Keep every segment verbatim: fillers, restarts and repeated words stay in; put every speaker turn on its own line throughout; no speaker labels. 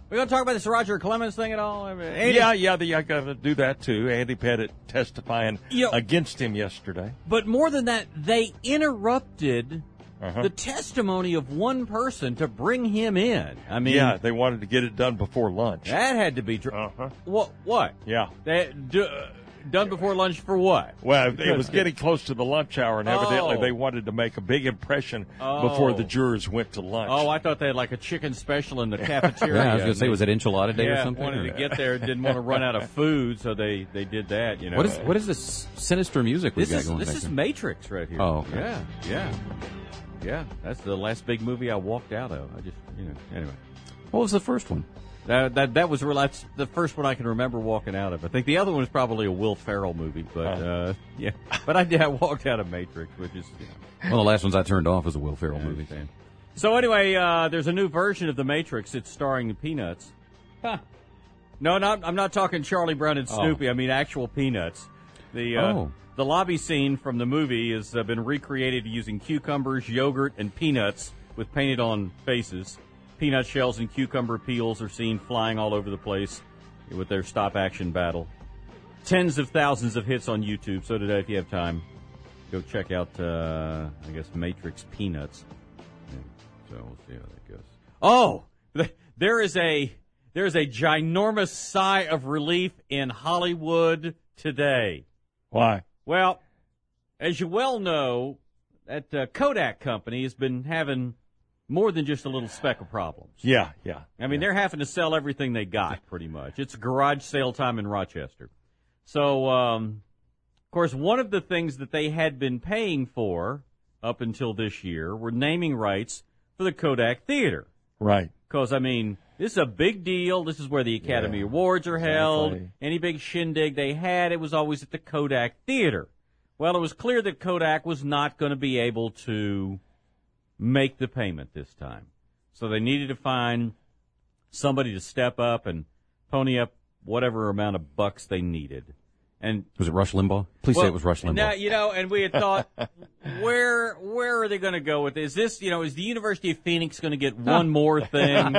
We going to talk about this Roger Clemens thing at all? I mean, Andy,
yeah, yeah, the, I got to do that too. Andy Pettit testifying
you know,
against him yesterday.
But more than that, they interrupted
uh-huh.
the testimony of one person to bring him in. I mean,
yeah, they wanted to get it done before lunch.
That had to be true.
Uh-huh.
What? What?
Yeah.
That, d- uh, done before lunch for what?
Well, it was getting close to the lunch hour, and evidently
oh.
they wanted to make a big impression
oh.
before the jurors went to lunch.
Oh, I thought they had like a chicken special in the cafeteria.
Yeah, I was going to say, was it enchilada day
yeah,
or something?
wanted to get there, didn't want to run out of food, so they, they did that. You know.
What is what is this sinister music we've
this
got
is,
going
This
back
is
there?
Matrix right here.
Oh, okay.
yeah, yeah, yeah. That's the last big movie I walked out of. I just, you know, anyway.
What was the first one?
That that that was real. That's the first one I can remember walking out of. I think the other one was probably a Will Ferrell movie, but uh, yeah. But I did. I walked out of Matrix, which is you know,
one of the last ones I turned off was a Will Ferrell
I
movie.
understand. So anyway, uh, there's a new version of the Matrix. It's starring the Peanuts. Huh. No, not I'm not talking Charlie Brown and Snoopy.
Oh.
I mean actual Peanuts. The uh,
oh.
the lobby scene from the movie has uh, been recreated using cucumbers, yogurt, and peanuts with painted on faces. Peanut shells and cucumber peels are seen flying all over the place with their stop-action battle. Tens of thousands of hits on YouTube. So today, if you have time, go check out, uh, I guess, Matrix Peanuts. Yeah, so we'll see how that goes. Oh, there is a there is a ginormous sigh of relief in Hollywood today.
Why?
Well, as you well know, that uh, Kodak company has been having more than just a little speck of problems.
Yeah, yeah.
I mean,
yeah.
they're having to sell everything they got, pretty much. It's garage sale time in Rochester. So, um, of course, one of the things that they had been paying for up until this year were naming rights for the Kodak Theater.
Right.
Because, I mean, this is a big deal. This is where the Academy
yeah,
Awards are held.
exactly.
Any big shindig they had, it was always at the Kodak Theater. Well, it was clear that Kodak was not going to be able to make the payment this time. So they needed to find somebody to step up and pony up whatever amount of bucks they needed. And
was it Rush Limbaugh? Please
well,
say it was Rush Limbaugh.
Now, you know, and we had thought, where where are they going to go with this? Is this, you know, is the University of Phoenix going to get one more thing?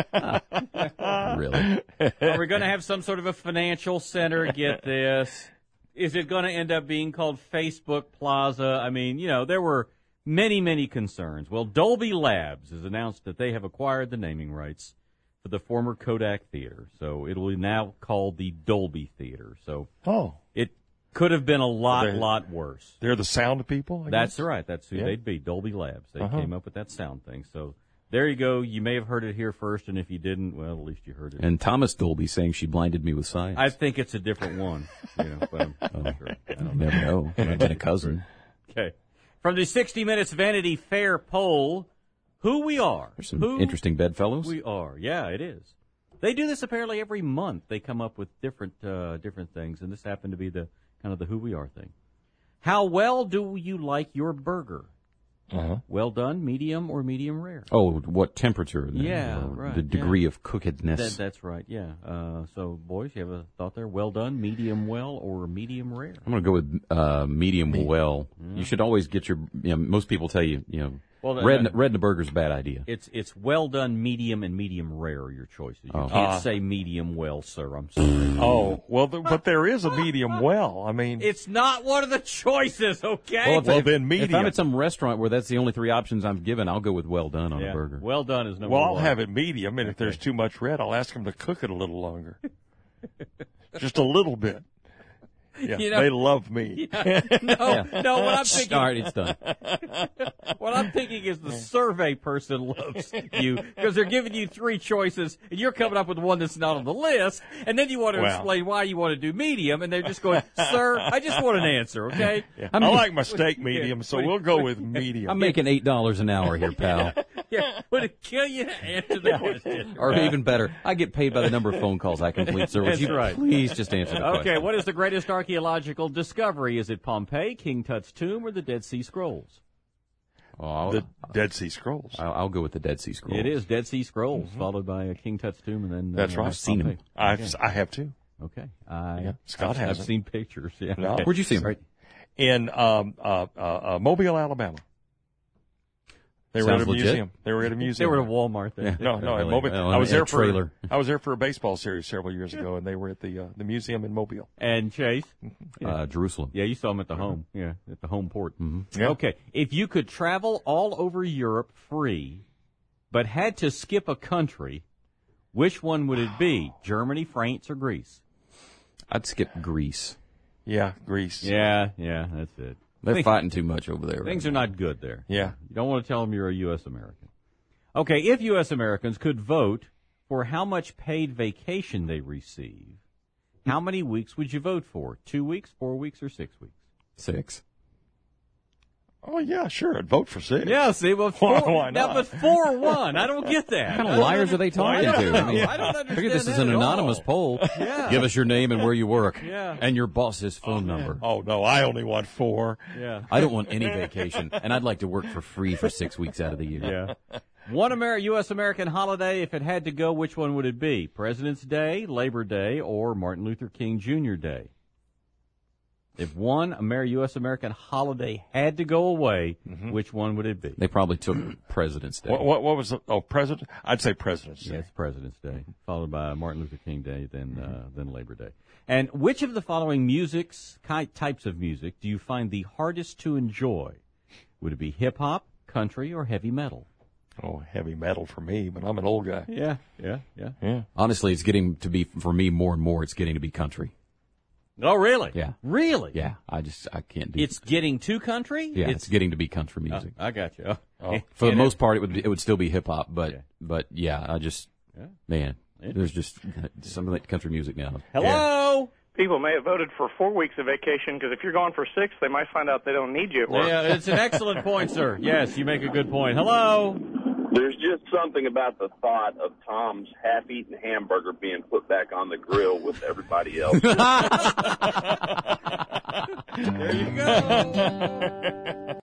Really?
Are we going to have some sort of a financial center get this? Is it going to end up being called Facebook Plaza? I mean, you know, there were many, many concerns. Well, Dolby Labs has announced that they have acquired the naming rights for the former Kodak Theater. So it will be now called the Dolby Theater. So
oh.
it could have been a lot,
They're,
lot worse.
They're the sound people, I
That's
guess?
right. That's who
yeah.
they'd be, Dolby Labs. They
uh-huh.
came up with that sound thing. So there you go. You may have heard it here first, and if you didn't, well, at least you heard it.
And Thomas Dolby saying she blinded me with science.
I think it's a different one. You know, but I'm oh, not sure. I don't
you never know. Might have been a cousin.
Okay. From the sixty minutes Vanity Fair poll, who we are.
There's some
who
interesting bedfellows.
We are. Yeah, it is. They do this apparently every month. They come up with different uh, different things, and this happened to be the kind of the who we are thing. How well do you like your burger?
Uh-huh.
Well done, medium, or medium rare?
Oh, what temperature? Then,
Yeah,
or
right,
The degree
yeah.
of cookedness.
That, that's right, yeah. Uh, so, boys, you have a thought there? Well done, medium well, or medium rare?
I'm going to go with uh, medium
Me-
well.
Mm.
You should always get your. You know, most people tell you, you know,
Well,
red
uh,
in, red in the burger's a bad idea.
It's it's well done, medium, and medium rare are your choices. You
Oh.
can't
Uh.
say medium well, sir. I'm sorry.
Oh, well, the, but there is a medium well. I mean,
It's not one of the choices, okay?
Well, if,
Well,
if,
then
if
medium.
I'm at some restaurant where that's the only three options I'm given, I'll go with well done on
yeah.
a burger.
Well done is number
well, I'll
one.
have it medium, and if there's too much red, I'll ask them to cook it a little longer. Just a little bit. Yeah,
You know-
they love me.
No, no, what I'm thinking,
All right, it's done.
what I'm thinking is the survey person loves you because they're giving you three choices and you're coming up with one that's not on the list, and then you want to
Well.
explain why you want to do medium, and they're just going, "Sir, I just want an answer, okay?"
Yeah.
I'm-
I like my steak medium, so we'll go with medium.
I'm making eight dollars an hour here, pal.
Yeah, would it kill you to answer the question?
Or even better, I get paid by the number of phone calls I complete, sir. Would
That's
you
right.
please just answer the question?
Okay, what is the greatest archaeological discovery? Is it Pompeii, King Tut's tomb, or the Dead Sea Scrolls?
Oh, I'll,
The Dead Sea Scrolls.
I'll, I'll go with the Dead Sea Scrolls.
It is Dead Sea Scrolls, followed by uh, King Tut's tomb, and then uh,
That's right.
I've seen 'em.
Pompeii.
I've,
Okay.
I have too.
Okay, I,
Yeah, Scott
I've,
hasn't.
I've seen pictures. Yeah.
No.
Okay.
Where'd you see him?
In um, uh, uh, uh, Mobile, Alabama. They were
Sounds
at a
legit.
museum. They were at a
They
museum.
were at Walmart then.
No, no, in
Really?
Mobile.
Oh,
I was
in a
there for
trailer.
I was there for a baseball series several years ago, and they were at the uh, the museum in Mobile.
And Chase?
Uh, Jerusalem.
Yeah, you saw them at the home. Yeah, at the home port. Mm-hmm.
Yeah.
Okay, if you could travel all over Europe free, but had to skip a country, which one would it be? Germany, France, or Greece?
I'd skip Greece.
Yeah, Greece.
Yeah, yeah, that's it.
They're
Think-
fighting too much over there.
Things
right
are not good there.
Yeah.
You don't want to tell them you're a U S American. Okay, if U S Americans could vote for how much paid vacation they receive, how many weeks would you vote for? Two weeks, four weeks, or six weeks?
now. Six.
Oh yeah, sure. I'd vote for six.
Yeah, see, well,
Why-
four,
why
now,
not?
but four one. I don't get that.
What kind of liars are they talking
I don't
to?
know.
I mean,
I don't understand
figure this is
that
an
at all.
anonymous poll.
Yeah.
Give us your name and where you work.
Yeah.
And your boss's phone number.
Oh no, I only want four.
Yeah.
I don't want any vacation, and I'd like to work for free for six weeks out of the year.
Yeah. One Amer- U S American holiday, if it had to go, which one would it be? President's Day, Labor Day, or Martin Luther King Junior Day? If one Amer- U S American holiday had to go away, which one would it be?
They probably took President's Day.
What, what what was the, oh president? I'd say President's Day.
Yeah, it's President's Day, followed by Martin Luther King Day, then uh, then Labor Day. And which of the following music's ki- types of music do you find the hardest to enjoy? Would it be hip hop, country, or heavy metal?
Oh, heavy metal for me, but I'm an old guy.
Yeah, yeah, yeah.
Yeah.
Honestly, it's getting to be, for me, more and more, it's getting to be country.
Oh, really?
Yeah.
Really?
Yeah, I just, I can't do
It's getting to country?
Yeah, it's, getting to be country music.
I got you.
Oh.
For the
And
most part, it would be, it would still be hip hop, but
Yeah.
but yeah, I just
Yeah.
man, there's just some of that country music now.
Hello?
People may have voted for four weeks of vacation because if you're gone for six, they might find out they don't need you at work.
Yeah, it's an excellent point, sir. Yes, you make a good point. Hello?
There's just something about the thought of Tom's half-eaten hamburger being put back on the grill with everybody else.
There you go.